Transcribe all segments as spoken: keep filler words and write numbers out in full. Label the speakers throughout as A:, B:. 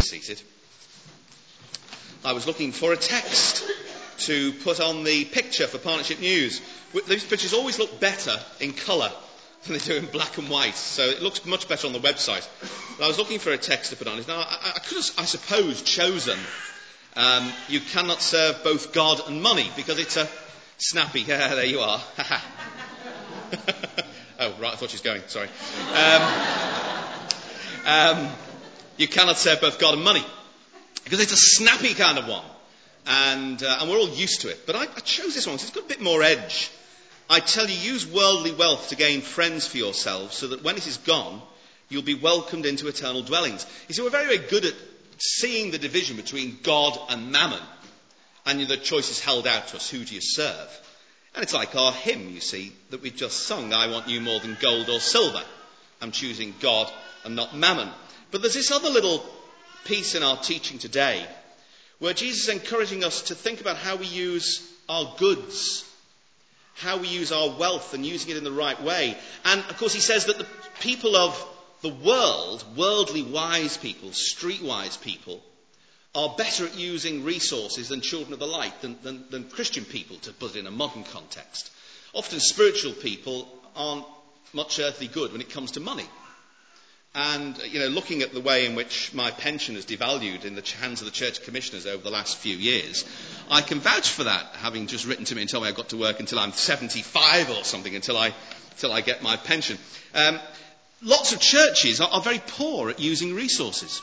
A: seated, I was looking for a text to put on the picture for Partnership News. These pictures always look better in colour than they do in black and white, so it looks much better on the website. But I was looking for a text to put on it. Now, I, I could have, I suppose, chosen um, you cannot serve both God and money, because it's a snappy, yeah, there you are. Oh, right, I thought she was going, sorry. Um, um, you cannot serve both God and money, because it's a snappy kind of one. And, uh, and we're all used to it. But I, I chose this one because it's got a bit more edge. I tell you, use worldly wealth to gain friends for yourselves, so that when it is gone, you'll be welcomed into eternal dwellings. You see, we're very, very good at seeing the division between God and mammon. And the choice is held out to us. Who do you serve? And it's like our hymn, you see, that we've just sung. I want you more than gold or silver. I'm choosing God and not mammon. But there's this other little piece in our teaching today where Jesus is encouraging us to think about how we use our goods, how we use our wealth and using it in the right way. And, of course, he says that the people of the world, worldly wise people, street-wise people, are better at using resources than children of the light, than, than, than Christian people, to put it in a modern context. Often spiritual people aren't much earthly good when it comes to money. And, you know, looking at the way in which my pension has devalued in the hands of the church commissioners over the last few years, I can vouch for that, having just written to me and told me I've got to work until I'm seventy-five or something, until I, until I get my pension. Um, lots of churches are, are very poor at using resources.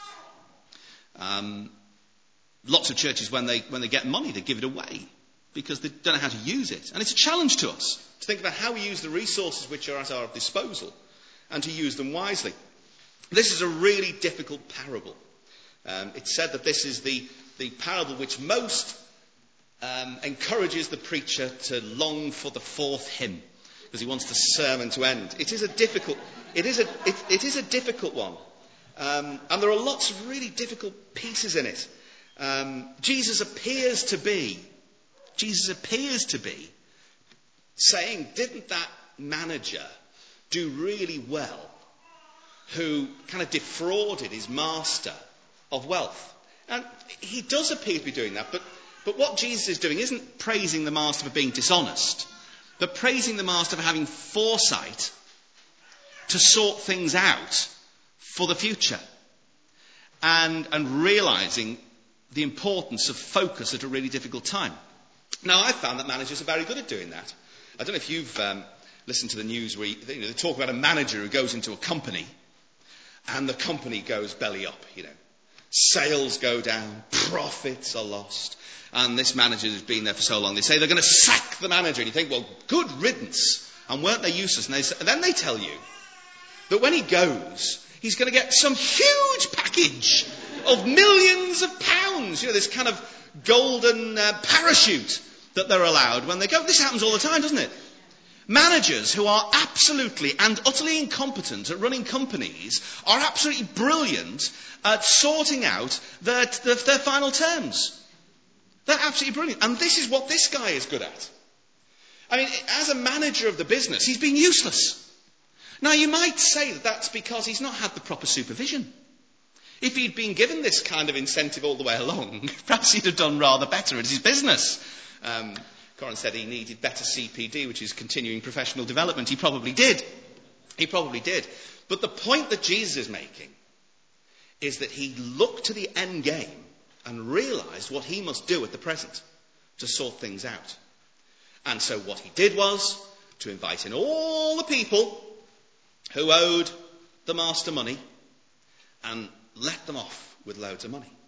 A: Um, lots of churches, when they, when they get money, they give it away because they don't know how to use it. And it's a challenge to us to think about how we use the resources which are at our disposal, and to use them wisely. This is a really difficult parable. Um, it's said that this is the, the parable which most um, encourages the preacher to long for the fourth hymn, because he wants the sermon to end. It is a difficult, it is a, it, it is a difficult one. Um, and there are lots of really difficult pieces in it. Um, Jesus appears to be, Jesus appears to be saying, didn't that manager do really well, who kind of defrauded his master of wealth? And he does appear to be doing that, but, but what Jesus is doing isn't praising the master for being dishonest, but praising the master for having foresight to sort things out for the future, and, and realising the importance of focus at a really difficult time. Now, I've found that managers are very good at doing that. I don't know if you've um, listen to the news where you know, they talk about a manager who goes into a company and the company goes belly up, you know. Sales go down, profits are lost, and this manager has been there for so long, they say they're going to sack the manager, and you think, well, good riddance, and weren't they useless? And, they say, and then they tell you that when he goes, he's going to get some huge package of millions of pounds, you know, this kind of golden uh, parachute that they're allowed when they go. This happens all the time, doesn't it? Managers who are absolutely and utterly incompetent at running companies are absolutely brilliant at sorting out their, their, their final terms. They're absolutely brilliant. And this is what this guy is good at. I mean, as a manager of the business, he's been useless. Now, you might say that that's because he's not had the proper supervision. If he'd been given this kind of incentive all the way along, perhaps he'd have done rather better at his business. Um, Corin said he needed better C P D, which is continuing professional development. He probably did. He probably did. But the point that Jesus is making is that he looked to the end game and realised what he must do at the present to sort things out. And so what he did was to invite in all the people who owed the master money and let them off with loads of money.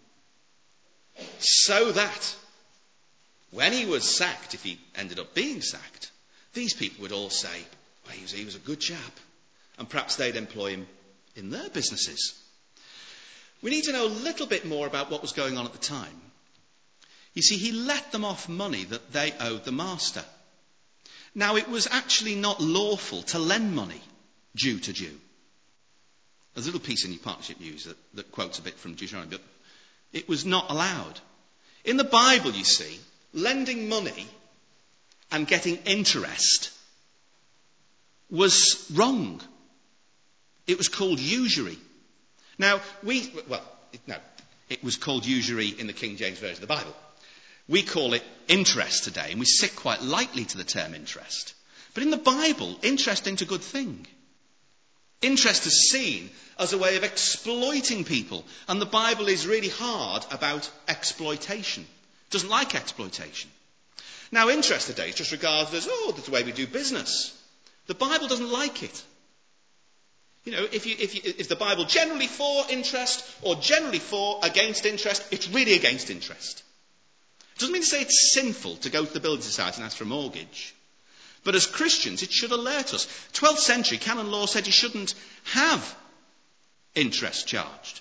A: So that when he was sacked, if he ended up being sacked, these people would all say, well, he was, he was a good chap. And perhaps they'd employ him in their businesses. We need to know a little bit more about what was going on at the time. You see, he let them off money that they owed the master. Now, it was actually not lawful to lend money Jew to Jew. There's a little piece in your Partnership News that, that quotes a bit from Deuteronomy, but it was not allowed. In the Bible, you see, lending money and getting interest was wrong. It was called usury. Now, we, well, it, no, it was called usury in the King James Version of the Bible. We call it interest today, and we sit quite lightly to the term interest. But in the Bible, interest ain't a good thing. Interest is seen as a way of exploiting people, and the Bible is really hard about exploitation. It doesn't like exploitation. Now, interest today is just regarded as, oh, that's the way we do business. The Bible doesn't like it. You know, if, you, if, you, if the Bible generally for interest or generally for against interest, it's really against interest. It doesn't mean to say it's sinful to go to the building society and ask for a mortgage. But as Christians, it should alert us. twelfth century canon law said you shouldn't have interest charged.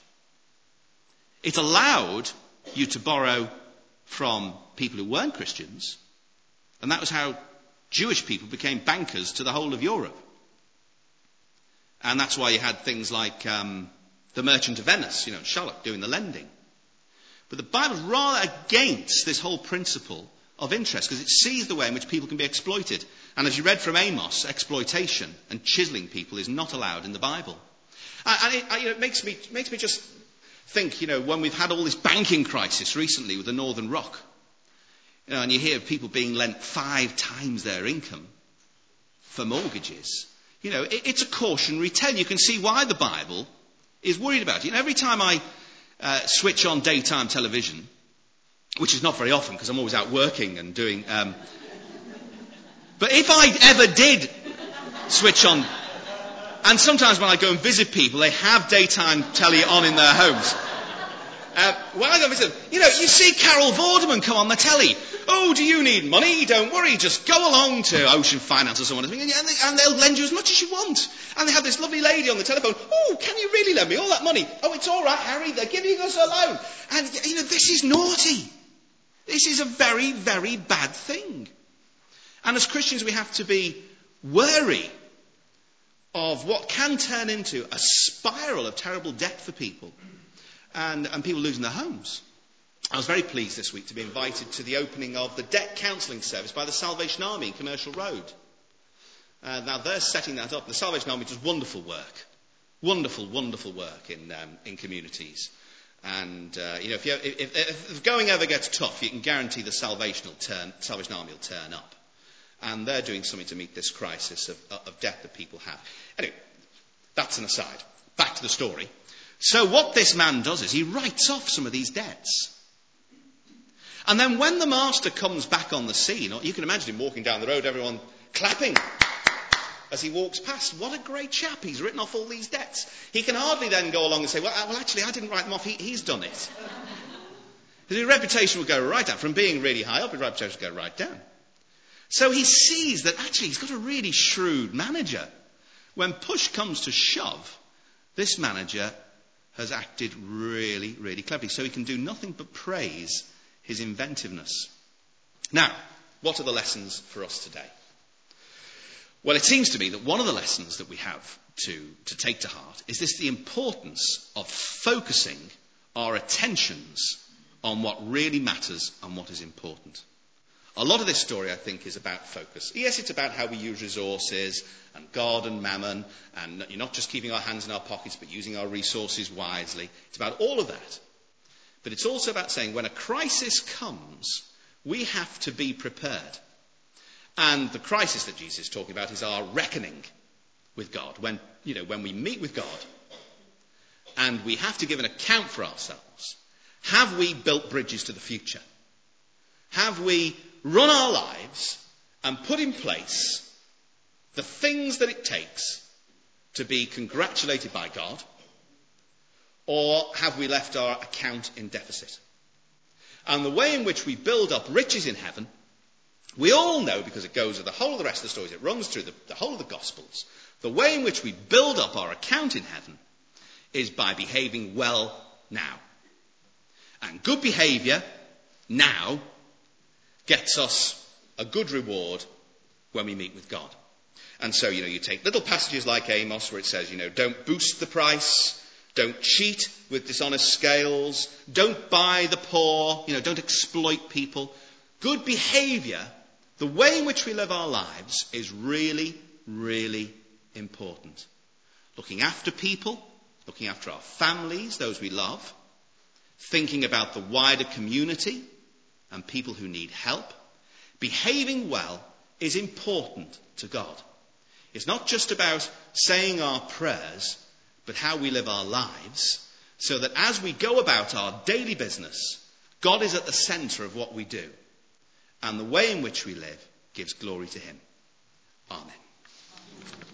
A: It allowed you to borrow from people who weren't Christians, and that was how Jewish people became bankers to the whole of Europe. And that's why you had things like um, the Merchant of Venice, you know, Shylock doing the lending. But the Bible's rather against this whole principle of interest, because it sees the way in which people can be exploited. And as you read from Amos, exploitation and chiseling people is not allowed in the Bible. And it, you know, it makes me makes me just think, you know, when we've had all this banking crisis recently with the Northern Rock, you know, and you hear of people being lent five times their income for mortgages, you know, it, it's a cautionary tale. You can see why the Bible is worried about it. You know, every time I uh, switch on daytime television, which is not very often because I'm always out working and doing... Um, but if I ever did switch on... And sometimes when I go and visit people, they have daytime telly on in their homes. Uh, when I go and visit them, you know, you see Carol Vorderman come on the telly. Oh, do you need money? Don't worry, just go along to Ocean Finance or someone, and, they, and they'll lend you as much as you want. And they have this lovely lady on the telephone. Oh, can you really lend me all that money? Oh, it's all right, Harry, they're giving us a loan. And, you know, this is naughty. This is a very, very bad thing. And as Christians, we have to be wary of what can turn into a spiral of terrible debt for people and, and people losing their homes. I was very pleased this week to be invited to the opening of the debt counselling service by the Salvation Army in Commercial Road. Uh, now, they're setting that up. The Salvation Army does wonderful work. Wonderful, wonderful work in, um, in communities. And, uh, you know, if, you, if, if, if going ever gets tough, you can guarantee the Salvation, will turn, Salvation Army will turn up. And they're doing something to meet this crisis of, of debt that people have. Anyway, that's an aside. Back to the story. So what this man does is he writes off some of these debts. And then when the master comes back on the scene, you can imagine him walking down the road, everyone clapping as he walks past. What a great chap. He's written off all these debts. He can hardly then go along and say, well, well actually, I didn't write them off. He, he's done it. His reputation will go right down. From being really high up, his reputation will go right down. So he sees that actually he's got a really shrewd manager. When push comes to shove, this manager has acted really, really cleverly. So he can do nothing but praise his inventiveness. Now, what are the lessons for us today? Well, it seems to me that one of the lessons that we have to, to take to heart is this: the importance of focusing our attentions on what really matters and what is important. A lot of this story, I think, is about focus. Yes, it's about how we use resources and God and mammon, and you're not just keeping our hands in our pockets, but using our resources wisely. It's about all of that. But it's also about saying when a crisis comes, we have to be prepared. And the crisis that Jesus is talking about is our reckoning with God. When, you know, when we meet with God and we have to give an account for ourselves, have we built bridges to the future? Have we run our lives and put in place the things that it takes to be congratulated by God? Or have we left our account in deficit? And the way in which we build up riches in heaven, we all know, because it goes with the whole of the rest of the stories, it runs through the, the whole of the Gospels, the way in which we build up our account in heaven is by behaving well now. And good behaviour now gets us a good reward when we meet with God. And so, you know, you take little passages like Amos where it says, you know, don't boost the price, don't cheat with dishonest scales, don't buy the poor, you know, don't exploit people. Good behaviour, the way in which we live our lives, is really, really important. Looking after people, looking after our families, those we love, thinking about the wider community and people who need help. Behaving well is important to God. It's not just about saying our prayers, but how we live our lives, so that as we go about our daily business, God is at the centre of what we do, and the way in which we live gives glory to him. Amen.